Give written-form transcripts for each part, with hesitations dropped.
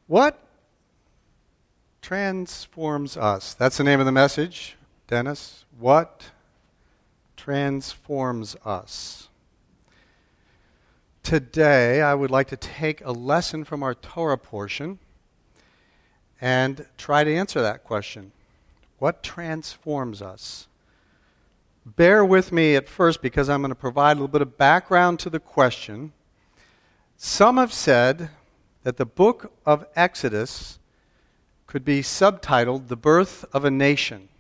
What transforms us? That's the name of the message, Dennis. What transforms us? Today, I would like to take a lesson from our Torah portion and try to answer that question. What transforms us? Bear with me at first because I'm going to provide a little bit of background to the question. Some have said that the book of Exodus could be subtitled The Birth of a Nation.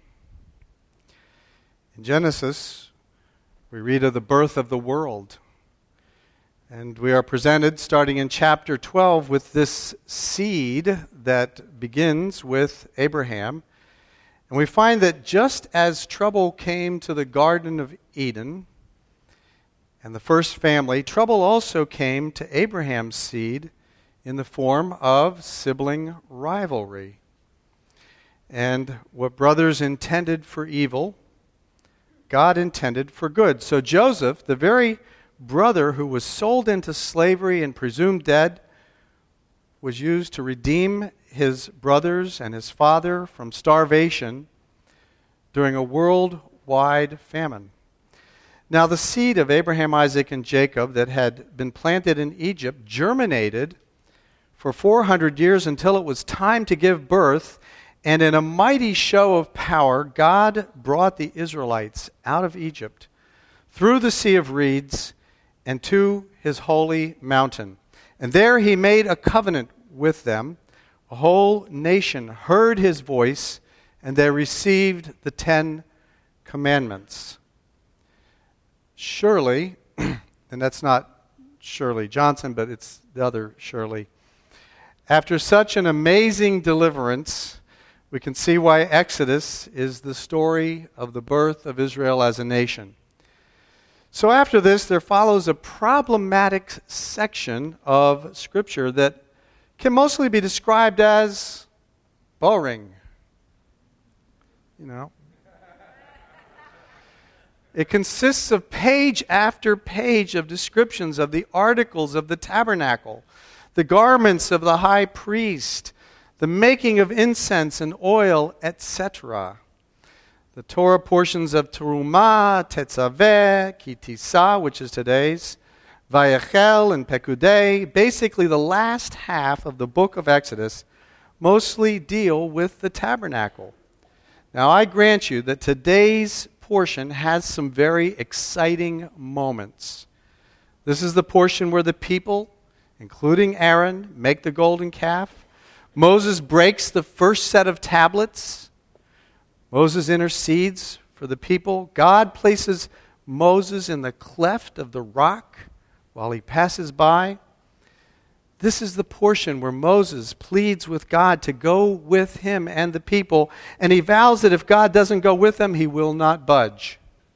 In Genesis, we read of the birth of the world. And we are presented, starting in chapter 12, with this seed that begins with Abraham. And we find that just as trouble came to the Garden of Eden and the first family, trouble also came to Abraham's seed in the form of sibling rivalry. And what brothers intended for evil, God intended for good. So Joseph, the very brother who was sold into slavery and presumed dead, was used to redeem his brothers and his father from starvation during a worldwide famine. Now the seed of Abraham, Isaac, and Jacob that had been planted in Egypt germinated for 400 years until it was time to give birth, and in a mighty show of power, God brought the Israelites out of Egypt through the Sea of Reeds and to his holy mountain. And there he made a covenant with them. A whole nation heard his voice, and they received the 10 Commandments. Surely, and that's not Shirley Johnson, but it's the other Shirley. After such an amazing deliverance, we can see why Exodus is the story of the birth of Israel as a nation. So after this, there follows a problematic section of Scripture that can mostly be described as boring. It consists of page after page of descriptions of the articles of the tabernacle, the garments of the high priest, the making of incense and oil, etc. The Torah portions of Terumah, Tetzaveh, Kitisa, which is today's, Vayachel, and Pekudei, basically the last half of the book of Exodus, mostly deal with the tabernacle. Now I grant you that today's portion has some very exciting moments. This is the portion where the people, including Aaron, make the golden calf. Moses breaks the first set of tablets. Moses intercedes for the people. God places Moses in the cleft of the rock while he passes by. This is the portion where Moses pleads with God to go with him and the people, and he vows that if God doesn't go with them, he will not budge.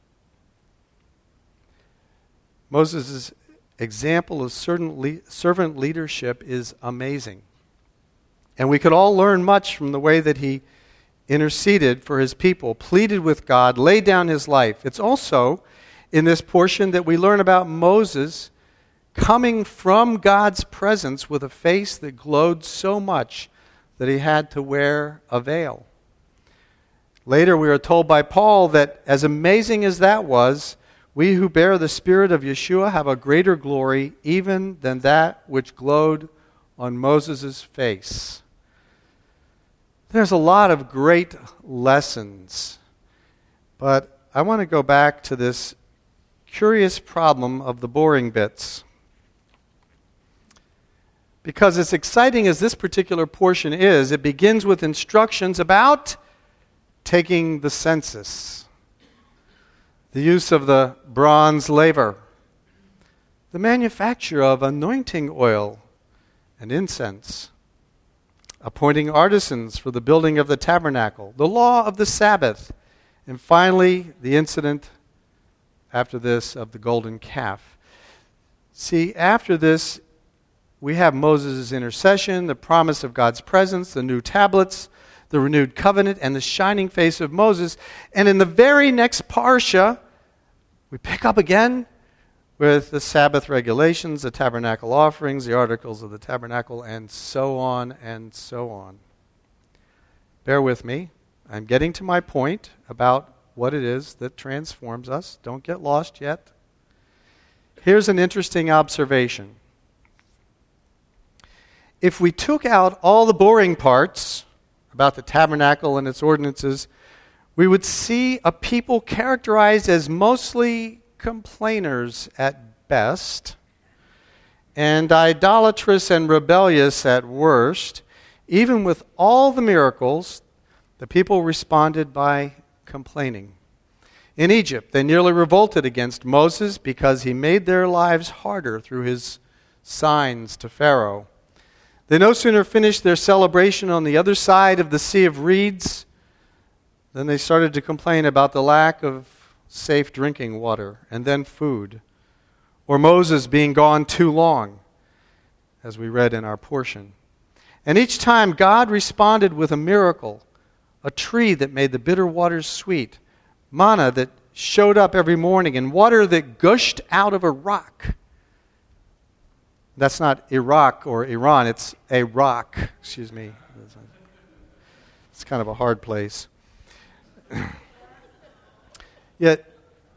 Moses' example of servant leadership is amazing. And we could all learn much from the way that he interceded for his people, pleaded with God, laid down his life. It's also in this portion that we learn about Moses coming from God's presence with a face that glowed so much that he had to wear a veil. Later we are told by Paul that as amazing as that was, we who bear the Spirit of Yeshua have a greater glory even than that which glowed on Moses' face. There's a lot of great lessons, but I want to go back to this curious problem of the boring bits. Because as exciting as this particular portion is, it begins with instructions about taking the census, the use of the bronze laver, the manufacture of anointing oil and incense, appointing artisans for the building of the tabernacle, the law of the Sabbath, and finally the incident after this of the golden calf. See, after this, we have Moses' intercession, the promise of God's presence, the new tablets, the renewed covenant, and the shining face of Moses. And in the very next parsha, we pick up again with the Sabbath regulations, the tabernacle offerings, the articles of the tabernacle, and so on and so on. Bear with me. I'm getting to my point about what it is that transforms us. Don't get lost yet. Here's an interesting observation. If we took out all the boring parts about the tabernacle and its ordinances, we would see a people characterized as mostly complainers at best, and idolatrous and rebellious at worst. Even with all the miracles, the people responded by complaining. In Egypt, they nearly revolted against Moses because he made their lives harder through his signs to Pharaoh. They no sooner finished their celebration on the other side of the Sea of Reeds than they started to complain about the lack of safe drinking water and then food, or Moses being gone too long, as we read in our portion. And each time God responded with a miracle, a tree that made the bitter waters sweet, manna that showed up every morning, and water that gushed out of a rock. That's not Iraq or Iran, it's a rock. Excuse me. It's kind of a hard place. Yet,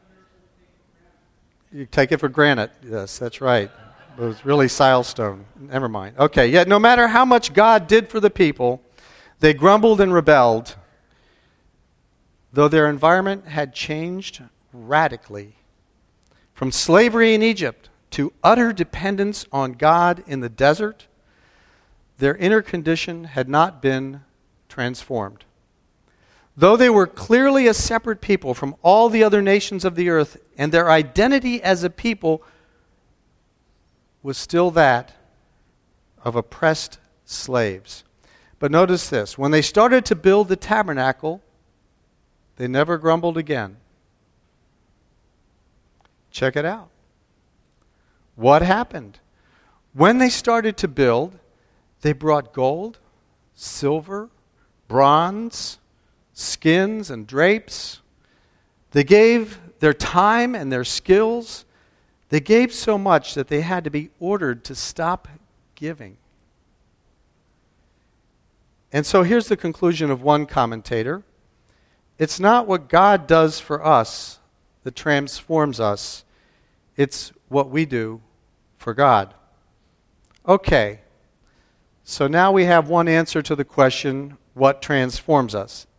you take it for granted. Yes, that's right. It was really silestone. Never mind. Okay, yet no matter how much God did for the people, they grumbled and rebelled, though their environment had changed radically. From slavery in Egypt to utter dependence on God in the desert, their inner condition had not been transformed. Though they were clearly a separate people from all the other nations of the earth, and their identity as a people was still that of oppressed slaves. But notice this, when they started to build the tabernacle, they never grumbled again. Check it out. What happened? When they started to build, they brought gold, silver, bronze, skins and drapes. They gave their time and their skills. They gave so much that they had to be ordered to stop giving. And so here's the conclusion of one commentator. It's not what God does for us that transforms us. It's what we do for God. Okay, so now we have one answer to the question, what transforms us?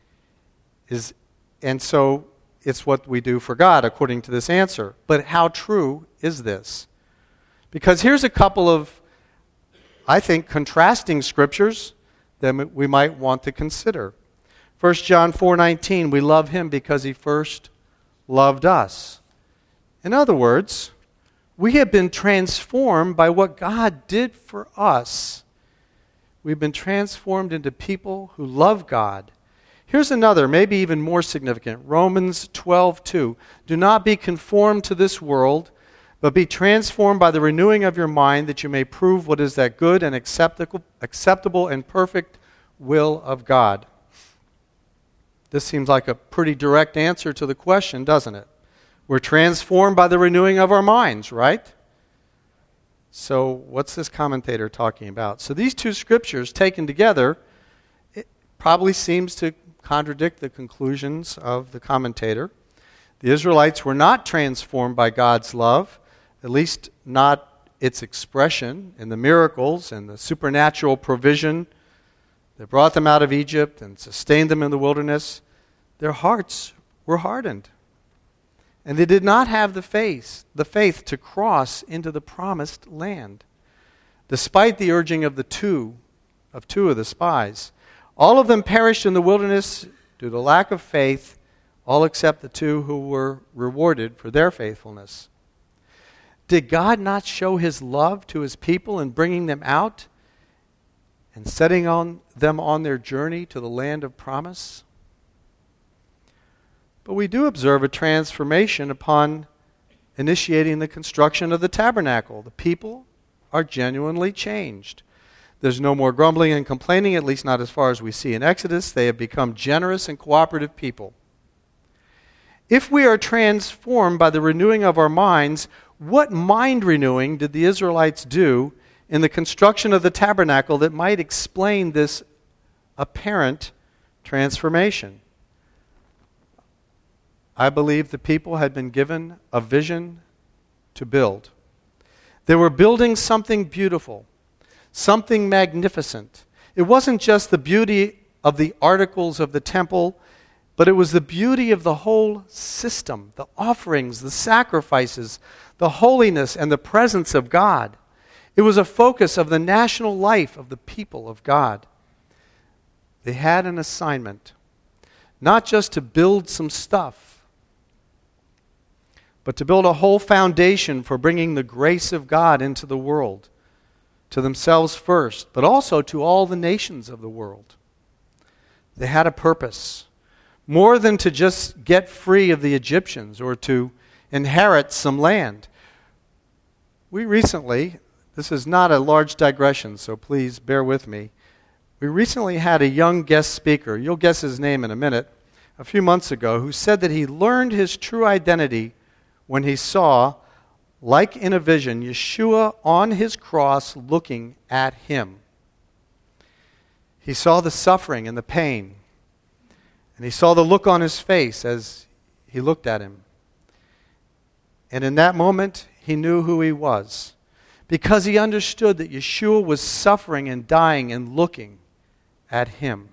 And so it's what we do for God according to this answer. But how true is this? Because here's a couple of, I think, contrasting scriptures that we might want to consider. 1 John 4:19, we love him because he first loved us. In other words, we have been transformed by what God did for us. We've been transformed into people who love God. Here's another, maybe even more significant. Romans 12:2. Do not be conformed to this world, but be transformed by the renewing of your mind, that you may prove what is that good and acceptable and perfect will of God. This seems like a pretty direct answer to the question, doesn't it? We're transformed by the renewing of our minds, right? So what's this commentator talking about? So these two scriptures taken together, it probably seems to contradict the conclusions of the commentator. The Israelites were not transformed by God's love, at least not its expression in the miracles and the supernatural provision that brought them out of Egypt and sustained them in the wilderness. Their hearts were hardened. And they did not have the faith to cross into the promised land, despite the urging of two of the spies. All of them perished in the wilderness due to lack of faith, all except the two who were rewarded for their faithfulness. Did God not show his love to his people in bringing them out and setting them on their journey to the land of promise? But we do observe a transformation upon initiating the construction of the tabernacle. The people are genuinely changed. There's no more grumbling and complaining, at least not as far as we see in Exodus. They have become generous and cooperative people. If we are transformed by the renewing of our minds, what mind renewing did the Israelites do in the construction of the tabernacle that might explain this apparent transformation? I believe the people had been given a vision to build. They were building something beautiful, something magnificent. It wasn't just the beauty of the articles of the temple, but it was the beauty of the whole system, the offerings, the sacrifices, the holiness, and the presence of God. It was a focus of the national life of the people of God. They had an assignment, not just to build some stuff, but to build a whole foundation for bringing the grace of God into the world, to themselves first, but also to all the nations of the world. They had a purpose, more than to just get free of the Egyptians or to inherit some land. We recently, this is not a large digression, so please bear with me. We recently had a young guest speaker, you'll guess his name in a minute, a few months ago, who said that he learned his true identity when he saw, like in a vision, Yeshua on his cross looking at him. He saw the suffering and the pain, and he saw the look on his face as he looked at him. And in that moment, he knew who he was, because he understood that Yeshua was suffering and dying and looking at him.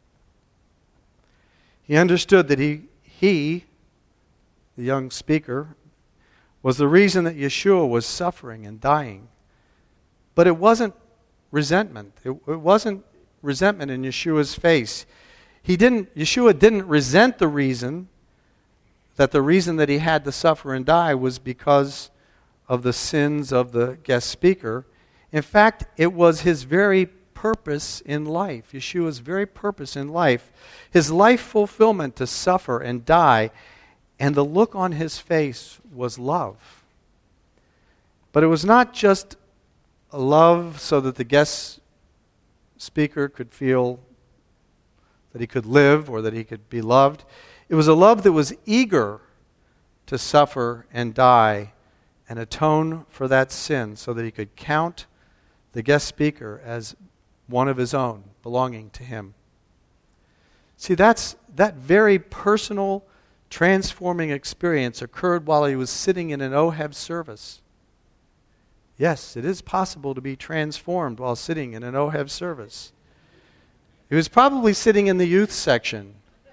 He understood that he, the young speaker, was the reason that Yeshua was suffering and dying. But it wasn't resentment. It wasn't resentment in Yeshua's face. Yeshua didn't resent the reason that he had to suffer and die was because of the sins of the guest speaker. In fact, it was his very purpose in life, Yeshua's very purpose in life, his life fulfillment to suffer and die, and the look on his face was love. But it was not just a love so that the guest speaker could feel that he could live or that he could be loved. It was a love that was eager to suffer and die and atone for that sin so that he could count the guest speaker as one of his own, belonging to him. See, that very personal, transforming experience occurred while he was sitting in an Oheb service. Yes, it is possible to be transformed while sitting in an Oheb service. He was probably sitting in the youth section.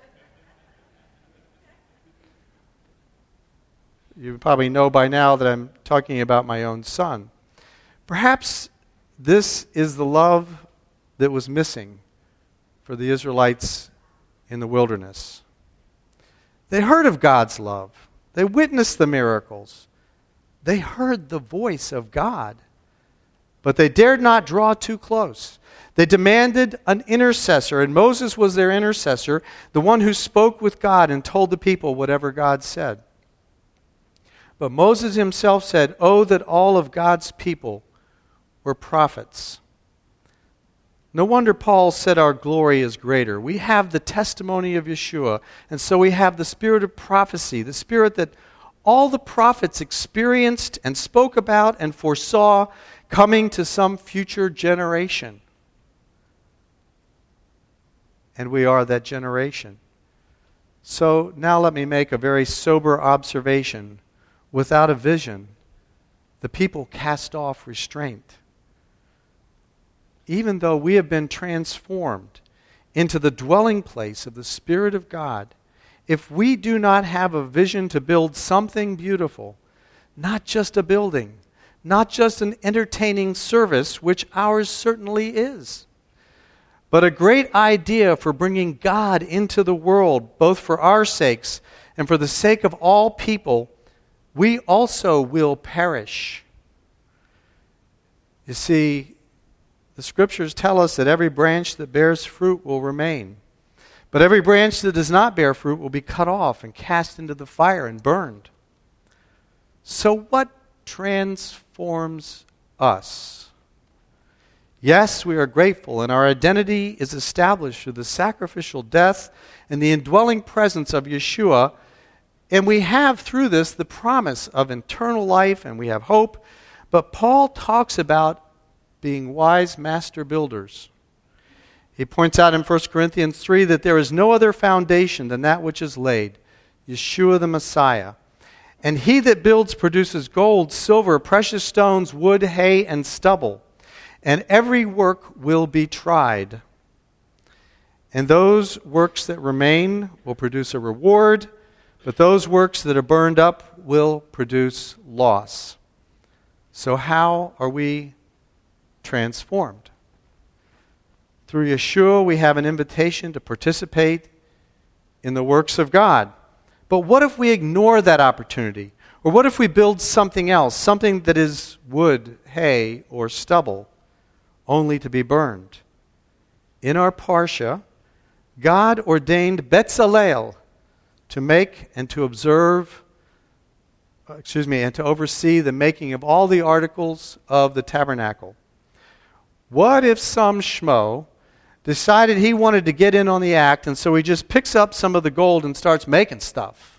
You probably know by now that I'm talking about my own son. Perhaps this is the love that was missing for the Israelites in the wilderness. They heard of God's love. They witnessed the miracles. They heard the voice of God. But they dared not draw too close. They demanded an intercessor, and Moses was their intercessor, the one who spoke with God and told the people whatever God said. But Moses himself said, "Oh, that all of God's people were prophets." No wonder Paul said our glory is greater. We have the testimony of Yeshua, and so we have the spirit of prophecy, the spirit that all the prophets experienced and spoke about and foresaw coming to some future generation. And we are that generation. So now let me make a very sober observation. Without a vision, the people cast off restraint. Even though we have been transformed into the dwelling place of the Spirit of God, if we do not have a vision to build something beautiful, not just a building, not just an entertaining service, which ours certainly is, but a great idea for bringing God into the world, both for our sakes and for the sake of all people, we also will perish. You see, the Scriptures tell us that every branch that bears fruit will remain. But every branch that does not bear fruit will be cut off and cast into the fire and burned. So what transforms us? Yes, we are grateful, and our identity is established through the sacrificial death and the indwelling presence of Yeshua And we have through this the promise of eternal life, and we have hope. But Paul talks about being wise master builders. He points out in 1 Corinthians 3 that there is no other foundation than that which is laid, Yeshua the Messiah. And he that builds produces gold, silver, precious stones, wood, hay, and stubble. And every work will be tried. And those works that remain will produce a reward, but those works that are burned up will produce loss. So how are we transformed? Through Yeshua, we have an invitation to participate in the works of God. But what if we ignore that opportunity? Or what if we build something else, something that is wood, hay, or stubble, only to be burned? In our Parsha, God ordained Betzalel to make and to and to oversee the making of all the articles of the tabernacle. What if some schmo decided he wanted to get in on the act, and so he just picks up some of the gold and starts making stuff?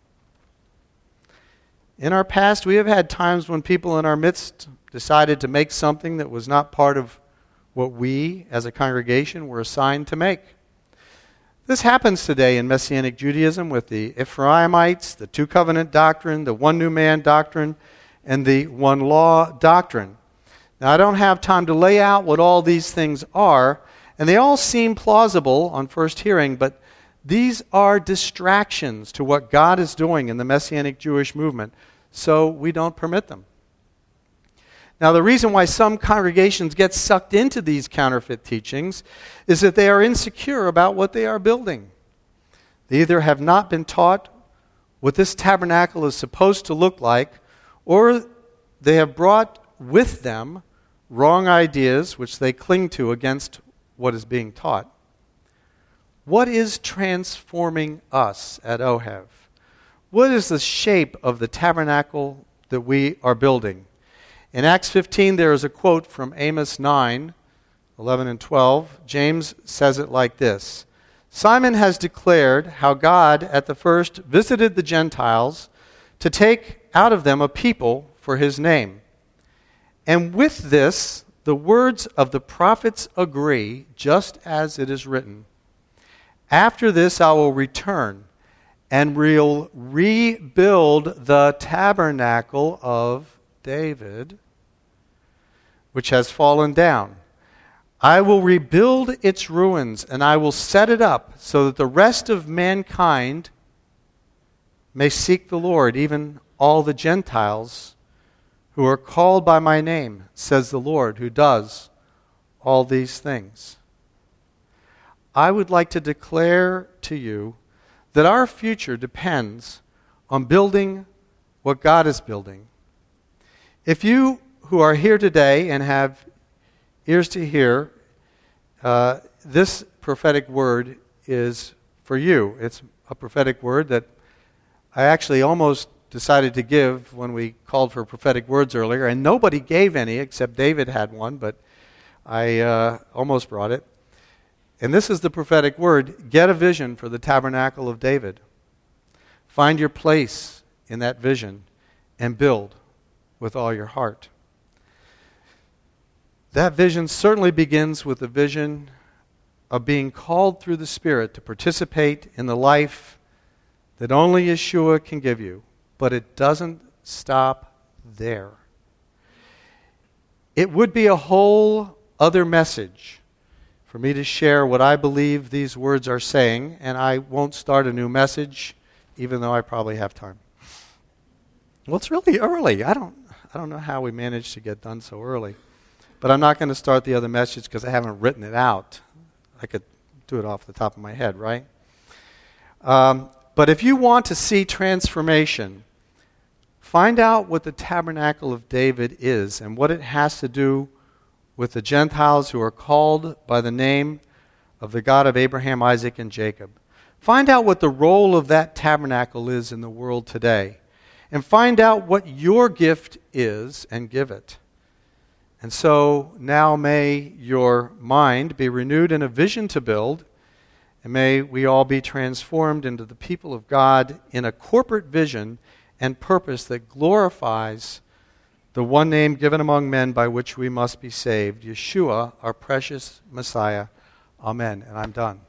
In our past, we have had times when people in our midst decided to make something that was not part of what we, as a congregation, were assigned to make. This happens today in Messianic Judaism with the Ephraimites, the two-covenant doctrine, the one new man doctrine, and the one law doctrine. Now, I don't have time to lay out what all these things are, and they all seem plausible on first hearing, but these are distractions to what God is doing in the Messianic Jewish movement, so we don't permit them. Now, the reason why some congregations get sucked into these counterfeit teachings is that they are insecure about what they are building. They either have not been taught what this tabernacle is supposed to look like, or they have brought with them wrong ideas which they cling to against what is being taught. What is transforming us at OHEV? What is the shape of the tabernacle that we are building? In Acts 15, there is a quote from Amos 9, 11 and 12. James says it like this: Simon has declared how God at the first visited the Gentiles to take out of them a people for his name. And with this, the words of the prophets agree, just as it is written. After this I will return and will rebuild the tabernacle of David, which has fallen down. I will rebuild its ruins, and I will set it up so that the rest of mankind may seek the Lord, even all the Gentiles who are called by my name, says the Lord, who does all these things. I would like to declare to you that our future depends on building what God is building. If you who are here today and have ears to hear, this prophetic word is for you. It's a prophetic word that I actually almost decided to give when we called for prophetic words earlier, and nobody gave any except David had one, but I almost brought it. And this is the prophetic word: get a vision for the tabernacle of David. Find your place in that vision and build with all your heart. That vision certainly begins with the vision of being called through the Spirit to participate in the life that only Yeshua can give you. But it doesn't stop there. It would be a whole other message for me to share what I believe these words are saying, and I won't start a new message, even though I probably have time. Well, it's really early. I don't know how we managed to get done so early. But I'm not going to start the other message because I haven't written it out. I could do it off the top of my head, right? But if you want to see transformation, find out what the tabernacle of David is and what it has to do with the Gentiles who are called by the name of the God of Abraham, Isaac, and Jacob. Find out what the role of that tabernacle is in the world today. And find out what your gift is and give it. And so now may your mind be renewed in a vision to build And may we all be transformed into the people of God in a corporate vision and purpose that glorifies the one name given among men by which we must be saved, Yeshua, our precious Messiah. Amen. And I'm done.